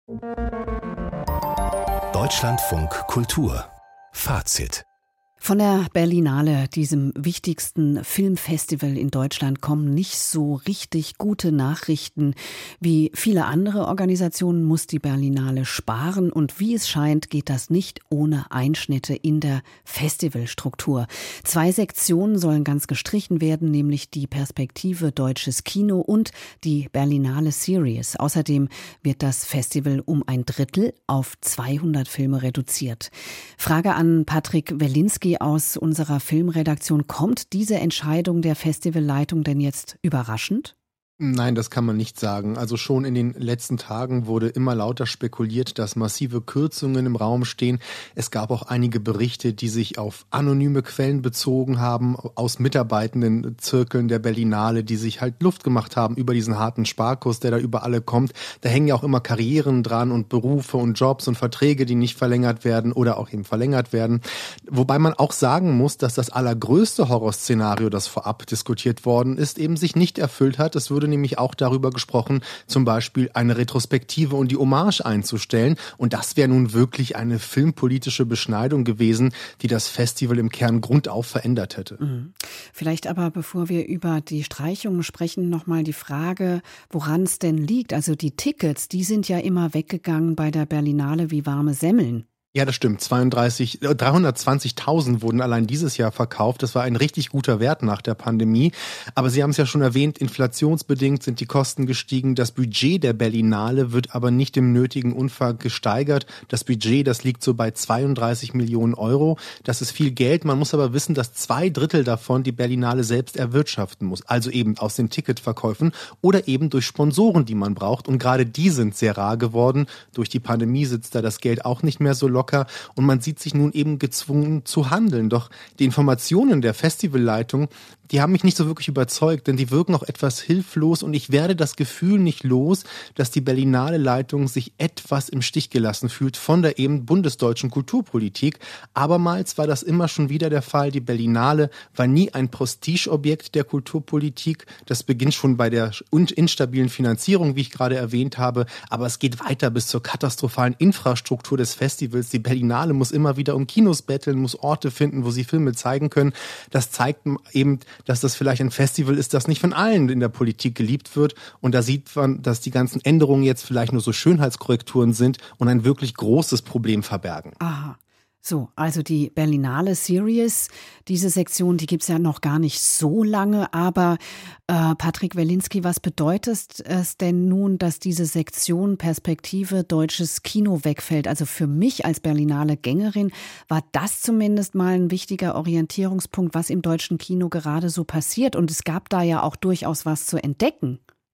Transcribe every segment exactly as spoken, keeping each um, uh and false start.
Deutschlandfunk Kultur Fazit. Von der Berlinale, diesem wichtigsten Filmfestival in Deutschland, kommen nicht so richtig gute Nachrichten. Wie viele andere Organisationen muss die Berlinale sparen und wie es scheint, geht das nicht ohne Einschnitte in der Festivalstruktur. Zwei Sektionen sollen ganz gestrichen werden, nämlich die Perspektive Deutsches Kino und die Berlinale Series. Außerdem wird das Festival um ein Drittel auf zweihundert Filme reduziert. Frage an Patrick Welinski aus unserer Filmredaktion. Kommt diese Entscheidung der Festivalleitung denn jetzt überraschend? Nein, das kann man nicht sagen. Also schon in den letzten Tagen wurde immer lauter spekuliert, dass massive Kürzungen im Raum stehen. Es gab auch einige Berichte, die sich auf anonyme Quellen bezogen haben, aus mitarbeitenden Zirkeln der Berlinale, die sich halt Luft gemacht haben über diesen harten Sparkurs, der da über alle kommt. Da hängen ja auch immer Karrieren dran und Berufe und Jobs und Verträge, die nicht verlängert werden oder auch eben verlängert werden. Wobei man auch sagen muss, dass das allergrößte Horrorszenario, das vorab diskutiert worden ist, eben sich nicht erfüllt hat. Es würde nämlich auch darüber gesprochen, zum Beispiel eine Retrospektive und die Hommage einzustellen. Und das wäre nun wirklich eine filmpolitische Beschneidung gewesen, die das Festival im Kern grundauf verändert hätte. Mhm. Vielleicht aber, bevor wir über die Streichungen sprechen, nochmal die Frage, woran es denn liegt. Also die Tickets, die sind ja immer weggegangen bei der Berlinale wie warme Semmeln. Ja, das stimmt. zweiunddreißig, dreihundertzwanzigtausend wurden allein dieses Jahr verkauft. Das war ein richtig guter Wert nach der Pandemie. Aber Sie haben es ja schon erwähnt, inflationsbedingt sind die Kosten gestiegen. Das Budget der Berlinale wird aber nicht im nötigen Umfang gesteigert. Das Budget, das liegt so bei zweiunddreißig Millionen Euro. Das ist viel Geld. Man muss aber wissen, dass zwei Drittel davon die Berlinale selbst erwirtschaften muss. Also eben aus den Ticketverkäufen oder eben durch Sponsoren, die man braucht. Und gerade die sind sehr rar geworden. Durch die Pandemie sitzt da das Geld auch nicht mehr so locker. Und man sieht sich nun eben gezwungen zu handeln. Doch die Informationen der Festivalleitung, die haben mich nicht so wirklich überzeugt, denn die wirken auch etwas hilflos und ich werde das Gefühl nicht los, dass die Berlinale Leitung sich etwas im Stich gelassen fühlt von der eben bundesdeutschen Kulturpolitik. Abermals war das immer schon wieder der Fall. Die Berlinale war nie ein Prestigeobjekt der Kulturpolitik. Das beginnt schon bei der instabilen Finanzierung, wie ich gerade erwähnt habe, aber es geht weiter bis zur katastrophalen Infrastruktur des Festivals. Die Berlinale muss immer wieder um Kinos betteln, muss Orte finden, wo sie Filme zeigen können. Das zeigt eben, dass das vielleicht ein Festival ist, das nicht von allen in der Politik geliebt wird. Und da sieht man, dass die ganzen Änderungen jetzt vielleicht nur so Schönheitskorrekturen sind und ein wirklich großes Problem verbergen. Aha. So, also die Berlinale Series, diese Sektion, die gibt's ja noch gar nicht so lange, aber äh, Patrick Welinski, was bedeutet es denn nun, dass diese Sektion Perspektive Deutsches Kino wegfällt? Also für mich als Berlinale-Gängerin war das zumindest mal ein wichtiger Orientierungspunkt, was im deutschen Kino gerade so passiert und es gab da ja auch durchaus was zu entdecken.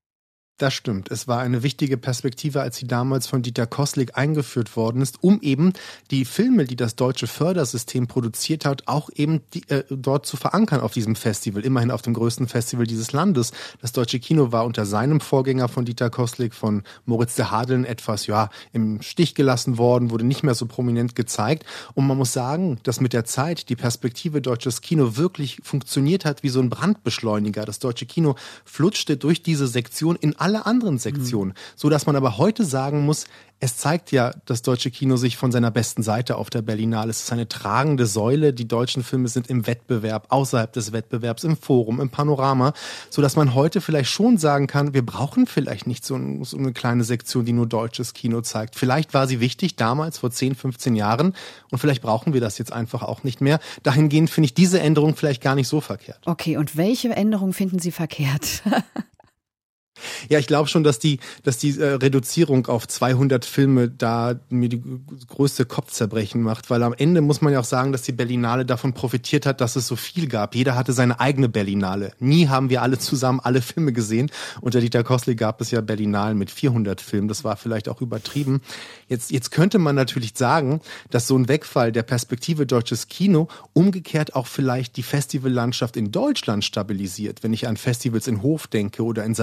Das stimmt. Es war eine wichtige Perspektive, als sie damals von Dieter Koslik eingeführt worden ist, um eben die Filme, die das deutsche Fördersystem produziert hat, auch eben die, äh, dort zu verankern auf diesem Festival. Immerhin auf dem größten Festival dieses Landes. Das deutsche Kino war unter seinem Vorgänger von Dieter Koslik, von Moritz de Hadeln, etwas ja im Stich gelassen worden, wurde nicht mehr so prominent gezeigt. Und man muss sagen, dass mit der Zeit die Perspektive Deutsches Kino wirklich funktioniert hat wie so ein Brandbeschleuniger. Das deutsche Kino flutschte durch diese Sektion in alle anderen Sektionen, mhm. so dass man aber heute sagen muss, es zeigt ja das deutsche Kino sich von seiner besten Seite auf der Berlinale. Es ist eine tragende Säule. Die deutschen Filme sind im Wettbewerb, außerhalb des Wettbewerbs, im Forum, im Panorama, so dass man heute vielleicht schon sagen kann, wir brauchen vielleicht nicht so, ein, so eine kleine Sektion, die nur deutsches Kino zeigt. Vielleicht war sie wichtig damals, vor zehn, fünfzehn Jahren und vielleicht brauchen wir das jetzt einfach auch nicht mehr. Dahingehend finde ich diese Änderung vielleicht gar nicht so verkehrt. Okay, und welche Änderung finden Sie verkehrt? Ja, ich glaube schon, dass die, dass die äh, Reduzierung auf zweihundert Filme da mir die größte Kopfzerbrechen macht, weil am Ende muss man ja auch sagen, dass die Berlinale davon profitiert hat, dass es so viel gab. Jeder hatte seine eigene Berlinale. Nie haben wir alle zusammen alle Filme gesehen. Unter Dieter Koslik gab es ja Berlinalen mit vierhundert Filmen. Das war vielleicht auch übertrieben. Jetzt, jetzt könnte man natürlich sagen, dass so ein Wegfall der Perspektive Deutsches Kino umgekehrt auch vielleicht die Festivallandschaft in Deutschland stabilisiert. Wenn ich an Festivals in Hof denke oder in Saarbrücken,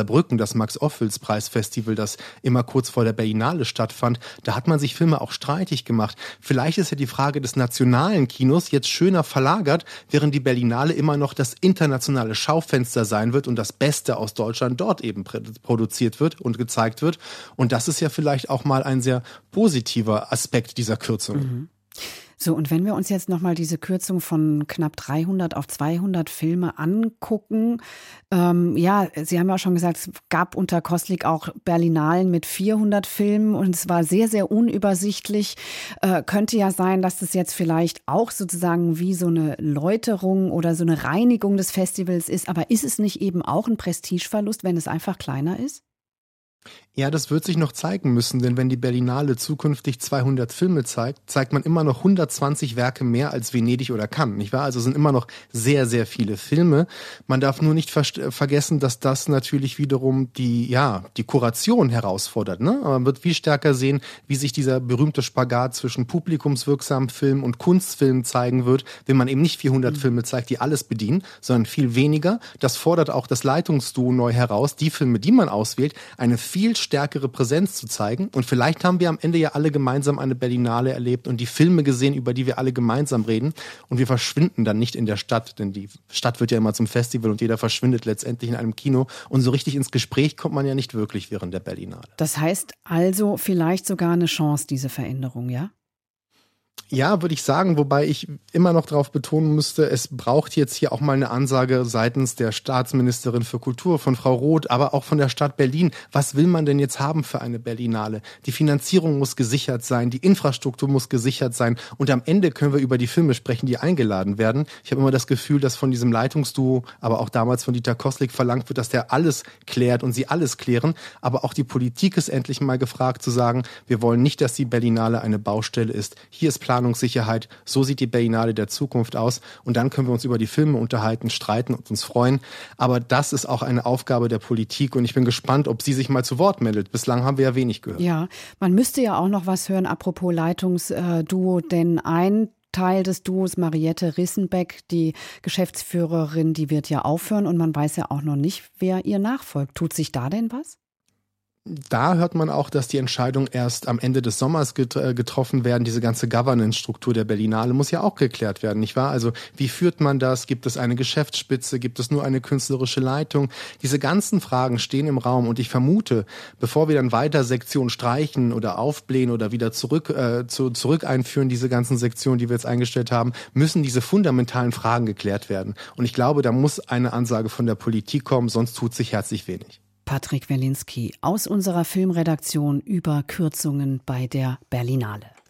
das Max-Ophüls-Preis-Festival, das immer kurz vor der Berlinale stattfand. Da hat man sich Filme auch streitig gemacht. Vielleicht ist ja die Frage des nationalen Kinos jetzt schöner verlagert, während die Berlinale immer noch das internationale Schaufenster sein wird und das Beste aus Deutschland dort eben produziert wird und gezeigt wird. Und das ist ja vielleicht auch mal ein sehr positiver Aspekt dieser Kürzung. Mhm. So, und wenn wir uns jetzt nochmal diese Kürzung von knapp dreihundert auf zweihundert Filme angucken, ähm, ja, Sie haben ja auch schon gesagt, es gab unter Koslik auch Berlinalen mit vierhundert Filmen und es war sehr, sehr unübersichtlich. Äh, könnte ja sein, dass das jetzt vielleicht auch sozusagen wie so eine Läuterung oder so eine Reinigung des Festivals ist, aber ist es nicht eben auch ein Prestigeverlust, wenn es einfach kleiner ist? Ja, das wird sich noch zeigen müssen, denn wenn die Berlinale zukünftig zweihundert Filme zeigt, zeigt man immer noch hundertzwanzig Werke mehr als Venedig oder Cannes, nicht wahr? Also sind immer noch sehr, sehr viele Filme. Man darf nur nicht ver- vergessen, dass das natürlich wiederum die, ja, die Kuration herausfordert, ne? Aber man wird viel stärker sehen, wie sich dieser berühmte Spagat zwischen publikumswirksamen Film und Kunstfilm zeigen wird, wenn man eben nicht vierhundert mhm. Filme zeigt, die alles bedienen, sondern viel weniger. Das fordert auch das Leitungsduo neu heraus, die Filme, die man auswählt, eine viel stärkere Präsenz zu zeigen. Und vielleicht haben wir am Ende ja alle gemeinsam eine Berlinale erlebt und die Filme gesehen, über die wir alle gemeinsam reden. Und wir verschwinden dann nicht in der Stadt, denn die Stadt wird ja immer zum Festival und jeder verschwindet letztendlich in einem Kino. Und so richtig ins Gespräch kommt man ja nicht wirklich während der Berlinale. Das heißt also vielleicht sogar eine Chance, diese Veränderung, ja? Ja, würde ich sagen, wobei ich immer noch darauf betonen müsste, es braucht jetzt hier auch mal eine Ansage seitens der Staatsministerin für Kultur, von Frau Roth, aber auch von der Stadt Berlin. Was will man denn jetzt haben für eine Berlinale? Die Finanzierung muss gesichert sein, die Infrastruktur muss gesichert sein und am Ende können wir über die Filme sprechen, die eingeladen werden. Ich habe immer das Gefühl, dass von diesem Leitungsduo, aber auch damals von Dieter Koslik verlangt wird, dass der alles klärt und sie alles klären. Aber auch die Politik ist endlich mal gefragt zu sagen, wir wollen nicht, dass die Berlinale eine Baustelle ist. Hier ist Planungssicherheit, so sieht die Berlinale der Zukunft aus und dann können wir uns über die Filme unterhalten, streiten und uns freuen, aber das ist auch eine Aufgabe der Politik und ich bin gespannt, ob sie sich mal zu Wort meldet. Bislang haben wir ja wenig gehört. Ja, man müsste ja auch noch was hören, apropos Leitungsduo, denn ein Teil des Duos, Mariette Rissenbeck, die Geschäftsführerin, die wird ja aufhören und man weiß ja auch noch nicht, wer ihr nachfolgt. Tut sich da denn was? Da hört man auch, dass die Entscheidung erst am Ende des Sommers get- äh, getroffen werden. Diese ganze Governance-Struktur der Berlinale muss ja auch geklärt werden, nicht wahr? Also wie führt man das? Gibt es eine Geschäftsspitze? Gibt es nur eine künstlerische Leitung? Diese ganzen Fragen stehen im Raum und ich vermute, bevor wir dann weiter Sektionen streichen oder aufblähen oder wieder zurück, äh, zu, zurück einführen, diese ganzen Sektionen, die wir jetzt eingestellt haben, müssen diese fundamentalen Fragen geklärt werden. Und ich glaube, da muss eine Ansage von der Politik kommen, sonst tut sich herzlich wenig. Patrick Welinski aus unserer Filmredaktion über Kürzungen bei der Berlinale.